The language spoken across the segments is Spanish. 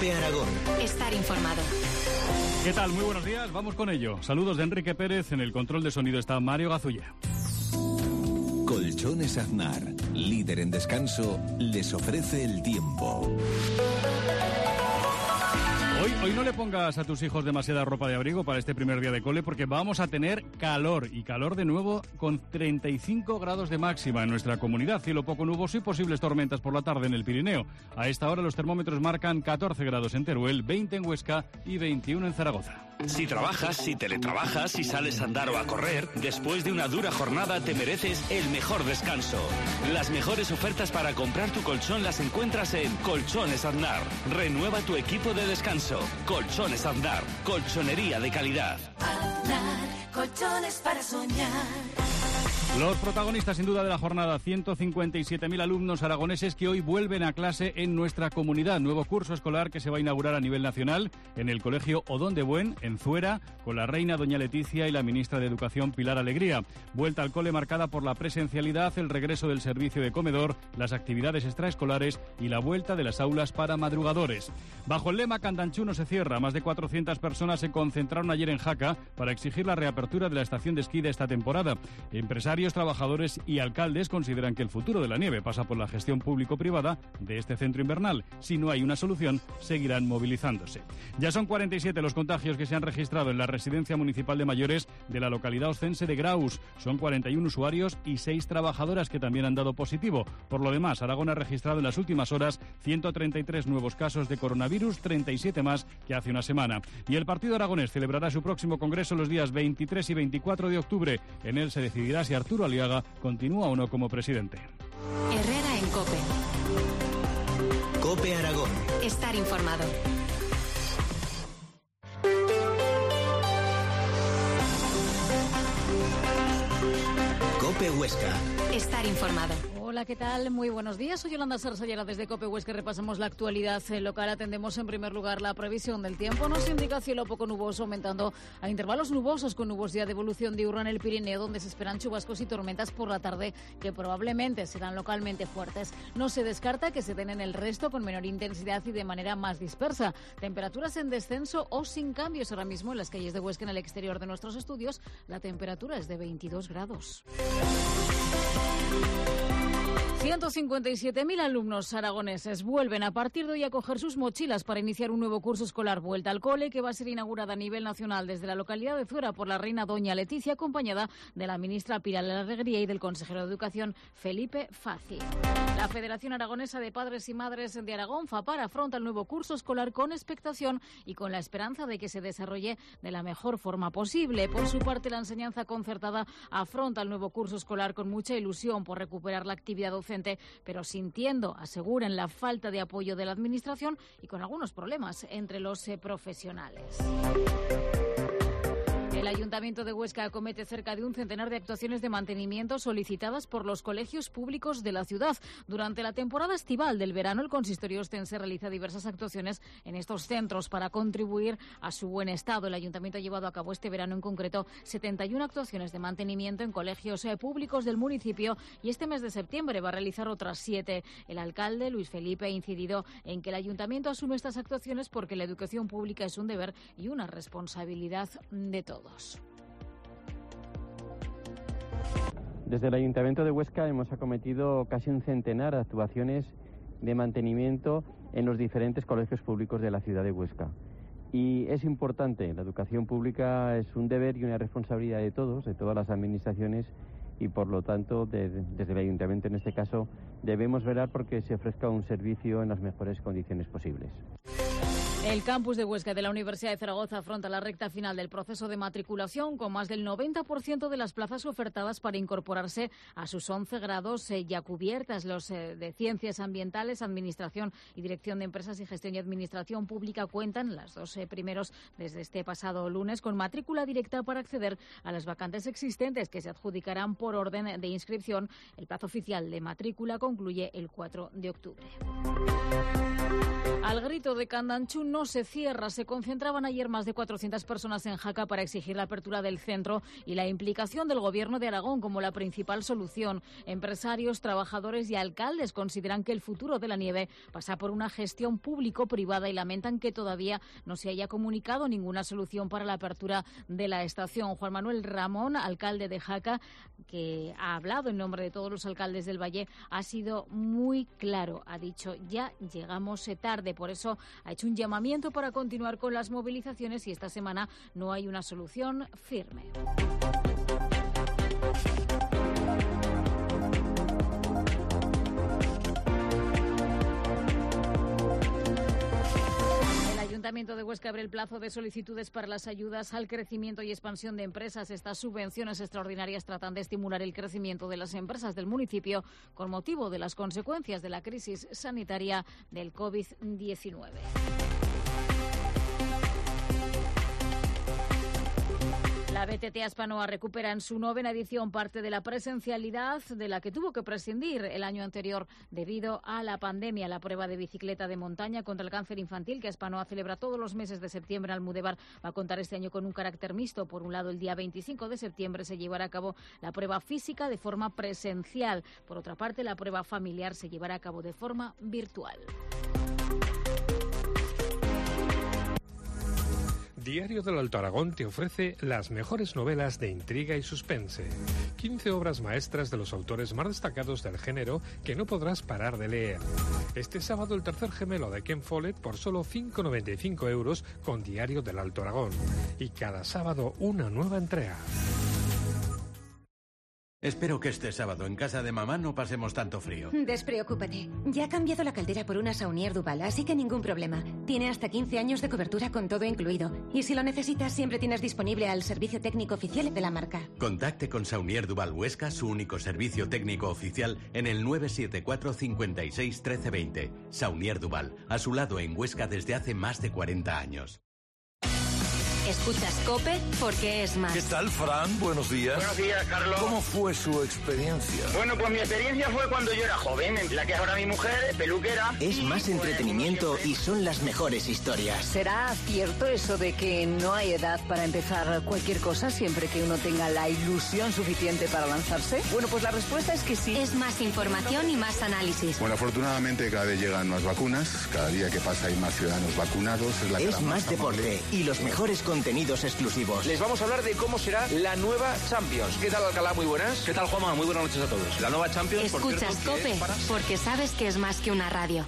COPE Aragón. Estar informado. ¿Qué tal? Muy buenos días, vamos con ello. Saludos de Enrique Pérez, en el control de sonido está Mario Gazulla. Colchones Aznar, líder en descanso, les ofrece el tiempo. Hoy no le pongas a tus hijos demasiada ropa de abrigo para este primer día de cole porque vamos a tener calor y calor de nuevo con 35 grados de máxima en nuestra comunidad. Cielo poco nuboso y posibles tormentas por la tarde en el Pirineo. A esta hora los termómetros marcan 14 grados en Teruel, 20 en Huesca y 21 en Zaragoza. Si trabajas, si teletrabajas, si sales a andar o a correr, después de una dura jornada te mereces el mejor descanso. Las mejores ofertas para comprar tu colchón las encuentras en Colchones Aznar. Renueva tu equipo de descanso. Colchones Aznar, colchonería de calidad. Aznar, colchones para soñar. Los protagonistas sin duda de la jornada, 157.000 alumnos aragoneses que hoy vuelven a clase en nuestra comunidad. Nuevo curso escolar que se va a inaugurar a nivel nacional en el Colegio Odón de Buen, en Zuera, con la reina doña Leticia y la ministra de Educación Pilar Alegría. Vuelta al cole marcada por la presencialidad, el regreso del servicio de comedor, las actividades extraescolares y la vuelta de las aulas para madrugadores. Bajo el lema Candanchú no se cierra, más de 400 personas se concentraron ayer en Jaca para exigir la reapertura de la estación de esquí de esta temporada. Empresarios, trabajadores y alcaldes consideran que el futuro de la nieve pasa por la gestión público-privada de este centro invernal. Si no hay una solución, seguirán movilizándose. Ya son 47 los contagios que se han registrado en la residencia municipal de mayores de la localidad oscense de Graus. Son 41 usuarios y 6 trabajadoras que también han dado positivo. Por lo demás, Aragón ha registrado en las últimas horas 133 nuevos casos de coronavirus, 37 más que hace una semana. Y el Partido Aragonés celebrará su próximo congreso los días 23 y 24 de octubre. En él se decidirá si Arturo Aliaga continúa o no como presidente. Herrera en COPE. COPE Aragón. Estar informado. COPE Huesca. Estar informado. Hola, ¿qué tal? Muy buenos días. Soy Yolanda Sarsellera desde COPE Huesca. Repasamos la actualidad local. Atendemos en primer lugar la previsión del tiempo. Nos indica cielo poco nuboso, aumentando a intervalos nubosos con nubosidad de evolución diurna en el Pirineo, donde se esperan chubascos y tormentas por la tarde que probablemente serán localmente fuertes. No se descarta que se den en el resto con menor intensidad y de manera más dispersa. Temperaturas en descenso o sin cambios ahora mismo en las calles de Huesca. En el exterior de nuestros estudios, la temperatura es de 22 grados. 157.000 alumnos aragoneses vuelven a partir de hoy a coger sus mochilas para iniciar un nuevo curso escolar Vuelta al Cole, que va a ser inaugurada a nivel nacional desde la localidad de Zuera por la reina doña Leticia, acompañada de la ministra Pilar Alegría y del consejero de Educación Felipe Faci. La Federación Aragonesa de Padres y Madres de Aragón, FAPAR, afronta el nuevo curso escolar con expectación y con la esperanza de que se desarrolle de la mejor forma posible. Por su parte, la enseñanza concertada afronta el nuevo curso escolar con mucha ilusión por recuperar la actividad docente, pero sintiendo, aseguran, la falta de apoyo de la Administración y con algunos problemas entre los profesionales. El Ayuntamiento de Huesca acomete cerca de un centenar de actuaciones de mantenimiento solicitadas por los colegios públicos de la ciudad. Durante la temporada estival del verano, el consistorio ostense realiza diversas actuaciones en estos centros para contribuir a su buen estado. El Ayuntamiento ha llevado a cabo este verano en concreto 71 actuaciones de mantenimiento en colegios públicos del municipio y este mes de septiembre va a realizar otras 7. El alcalde, Luis Felipe, ha incidido en que el Ayuntamiento asume estas actuaciones porque la educación pública es un deber y una responsabilidad de todos. Desde el Ayuntamiento de Huesca hemos acometido casi un centenar de actuaciones de mantenimiento en los diferentes colegios públicos de la ciudad de Huesca. Y es importante, la educación pública es un deber y una responsabilidad de todos, de todas las administraciones, y por lo tanto, desde el Ayuntamiento en este caso, debemos velar porque se ofrezca un servicio en las mejores condiciones posibles. El campus de Huesca de la Universidad de Zaragoza afronta la recta final del proceso de matriculación con más del 90% de las plazas ofertadas para incorporarse a sus 11 grados ya cubiertas. Los de Ciencias Ambientales, Administración y Dirección de Empresas y Gestión y Administración Pública cuentan, las dos primeros desde este pasado lunes, con matrícula directa para acceder a las vacantes existentes que se adjudicarán por orden de inscripción. El plazo oficial de matrícula concluye el 4 de octubre. Al grito de Candanchú no se cierra. Se concentraban ayer más de 400 personas en Jaca para exigir la apertura del centro y la implicación del Gobierno de Aragón como la principal solución. Empresarios, trabajadores y alcaldes consideran que el futuro de la nieve pasa por una gestión público-privada y lamentan que todavía no se haya comunicado ninguna solución para la apertura de la estación. Juan Manuel Ramón, alcalde de Jaca, que ha hablado en nombre de todos los alcaldes del Valle, ha sido muy claro. Ha dicho, ya llegamos tarde. Por eso ha hecho un llamamiento para continuar con las movilizaciones y esta semana no hay una solución firme. El Ayuntamiento de Huesca abre el plazo de solicitudes para las ayudas al crecimiento y expansión de empresas. Estas subvenciones extraordinarias tratan de estimular el crecimiento de las empresas del municipio con motivo de las consecuencias de la crisis sanitaria del COVID-19. La BTT Aspanoa recupera en su 9ª edición parte de la presencialidad de la que tuvo que prescindir el año anterior debido a la pandemia. La prueba de bicicleta de montaña contra el cáncer infantil que Aspanoa celebra todos los meses de septiembre en Almudévar va a contar este año con un carácter mixto. Por un lado, el día 25 de septiembre se llevará a cabo la prueba física de forma presencial. Por otra parte, la prueba familiar se llevará a cabo de forma virtual. Diario del Alto Aragón te ofrece las mejores novelas de intriga y suspense. 15 obras maestras de los autores más destacados del género que no podrás parar de leer. Este sábado el tercer gemelo de Ken Follett por solo 5,95 € con Diario del Alto Aragón. Y cada sábado una nueva entrega. Espero que este sábado en casa de mamá no pasemos tanto frío. Despreocúpate. Ya ha cambiado la caldera por una Saunier Duval, así que ningún problema. Tiene hasta 15 años de cobertura con todo incluido. Y si lo necesitas, siempre tienes disponible al servicio técnico oficial de la marca. Contacte con Saunier Duval Huesca, su único servicio técnico oficial, en el 974 56 13 20. Saunier Duval, a su lado en Huesca desde hace más de 40 años. Escuchas COPE porque es más. ¿Qué tal, Fran? Buenos días. Buenos días, Carlos. ¿Cómo fue su experiencia? Bueno, pues mi experiencia fue cuando yo era joven, en la que es ahora mi mujer, peluquera. Es más entretenimiento y son las mejores historias. ¿Será cierto eso de que no hay edad para empezar cualquier cosa siempre que uno tenga la ilusión suficiente para lanzarse? Bueno, pues la respuesta es que sí. Es más información y más análisis. Bueno, afortunadamente cada vez llegan más vacunas, cada día que pasa hay más ciudadanos vacunados. Es más deporte y los mejores contenidos exclusivos. Les vamos a hablar de cómo será la nueva Champions. ¿Qué tal, Alcalá? Muy buenas. ¿Qué tal, Juanma? Muy buenas noches a todos. La nueva Champions, Escuchas COPE porque sabes que es más que una radio.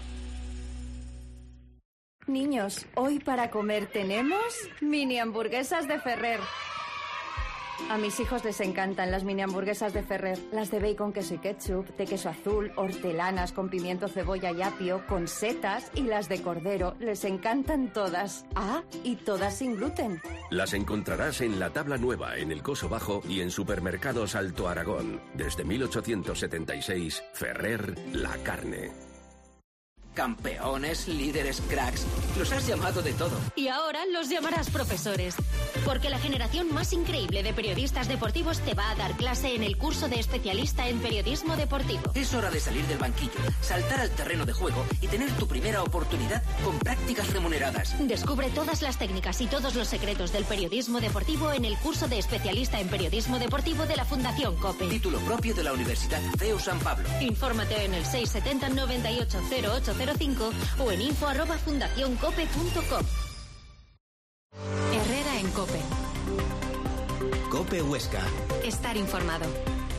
Niños, hoy para comer tenemos mini hamburguesas de Ferrer. A mis hijos les encantan las mini hamburguesas de Ferrer. Las de bacon, queso y ketchup, de queso azul, hortelanas con pimiento, cebolla y apio, con setas, y las de cordero. Les encantan todas. Ah, y todas sin gluten. Las encontrarás en La Tabla Nueva, en el Coso Bajo y en Supermercados Alto Aragón. Desde 1876, Ferrer, la carne. Campeones, líderes, cracks. Los has llamado de todo. Y ahora los llamarás profesores. Porque la generación más increíble de periodistas deportivos te va a dar clase en el curso de especialista en periodismo deportivo. Es hora de salir del banquillo, saltar al terreno de juego y tener tu primera oportunidad con prácticas remuneradas. Descubre todas las técnicas y todos los secretos del periodismo deportivo en el curso de especialista en periodismo deportivo de la Fundación COPE. Título propio de la Universidad CEU San Pablo. Infórmate en el 670 98 0805 o en info@fundacioncope.com. Herrera en COPE. COPE Huesca. Estar informado.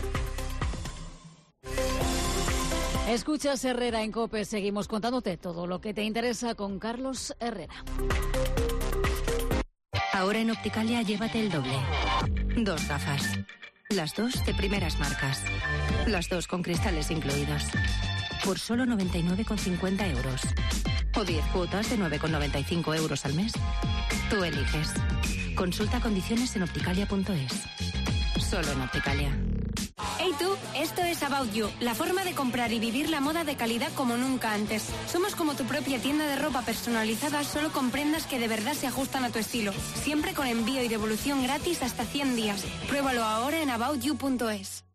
Escuchas Herrera en COPE. Seguimos contándote todo lo que te interesa con Carlos Herrera. Ahora en Opticalia llévate el doble. 2 gafas. Las 2 de primeras marcas. Las 2 con cristales incluidos. Por solo 99,50 €. O 10 cuotas de 9,95 € al mes. Tú eliges. Consulta condiciones en opticalia.es. Solo en Opticalia. Hey tú, esto es About You, la forma de comprar y vivir la moda de calidad como nunca antes. Somos como tu propia tienda de ropa personalizada solo con prendas que de verdad se ajustan a tu estilo. Siempre con envío y devolución gratis hasta 100 días. Pruébalo ahora en aboutyou.es.